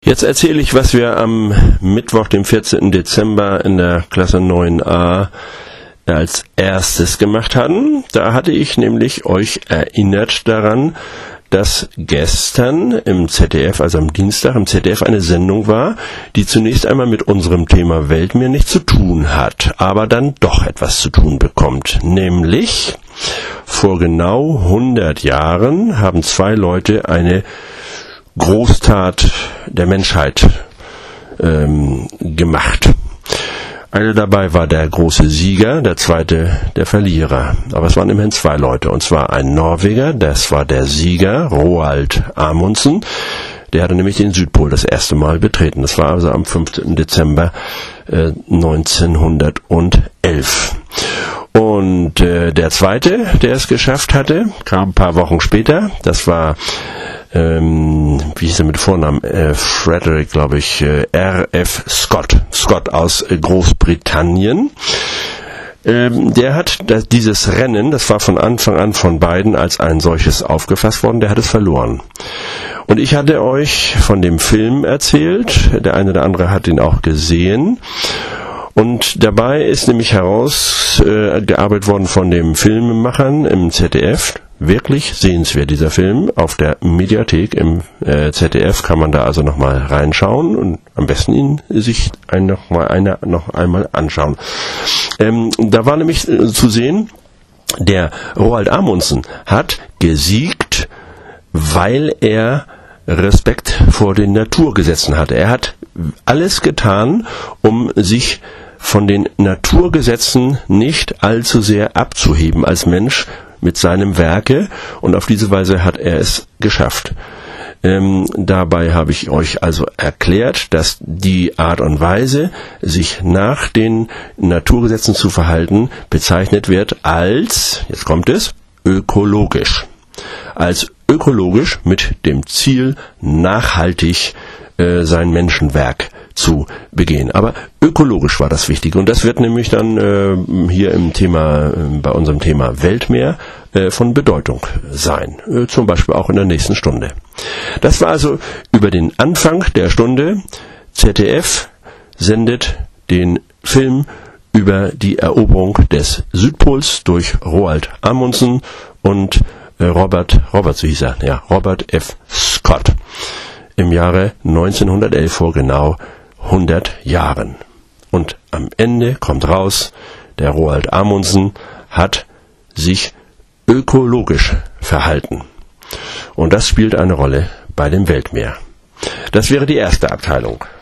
Jetzt erzähle ich, was wir am Mittwoch, dem 14. Dezember in der Klasse 9a als erstes gemacht hatten. Da hatte ich nämlich euch erinnert daran, dass gestern im ZDF, also am Dienstag im ZDF, eine Sendung war, die zunächst einmal mit unserem Thema Weltmeer nichts zu tun hat, aber dann doch etwas zu tun bekommt. Nämlich, vor genau 100 Jahren haben zwei Leute eine Großtat der Menschheit gemacht. Einer dabei war der große Sieger, der zweite der Verlierer. Aber es waren immerhin zwei Leute, und zwar ein Norweger, das war der Sieger, Roald Amundsen. Der hatte nämlich den Südpol das erste Mal betreten. Das war also am 15. Dezember 1911. Und der zweite, der es geschafft hatte, kam ein paar Wochen später. Das war wie hieß er mit Vornamen? Frederick, glaube ich, R.F. Scott. Scott aus Großbritannien. Der hat dieses Rennen, das war von Anfang an von beiden als ein solches aufgefasst worden, der hat es verloren. Und ich hatte euch von dem Film erzählt, der eine oder andere hat ihn auch gesehen. Und dabei ist nämlich herausgearbeitet worden von den Filmemachern im ZDF. Wirklich sehenswert, dieser Film. Auf der Mediathek im ZDF kann man da also nochmal reinschauen und am besten ihn sich noch einmal anschauen. Da war nämlich zu sehen, der Roald Amundsen hat gesiegt, weil er Respekt vor den Naturgesetzen hatte. Er hat alles getan, um sich von den Naturgesetzen nicht allzu sehr abzuheben als Mensch mit seinem Werke, und auf diese Weise hat er es geschafft. Dabei habe ich euch also erklärt, dass die Art und Weise, sich nach den Naturgesetzen zu verhalten, bezeichnet wird als, jetzt kommt es, ökologisch. Als ökologisch mit dem Ziel, nachhaltig sein Menschenwerk zu begehen. Aber ökologisch war das Wichtige, und das wird nämlich dann hier bei unserem Thema Weltmeer von Bedeutung sein. Zum Beispiel auch in der nächsten Stunde. Das war also über den Anfang der Stunde. ZDF sendet den Film über die Eroberung des Südpols durch Roald Amundsen und Robert F. Scott im Jahre 1911, vor genau 100 Jahren. Und am Ende kommt raus, der Roald Amundsen hat sich ökologisch verhalten. Und das spielt eine Rolle bei dem Weltmeer. Das wäre die erste Abteilung.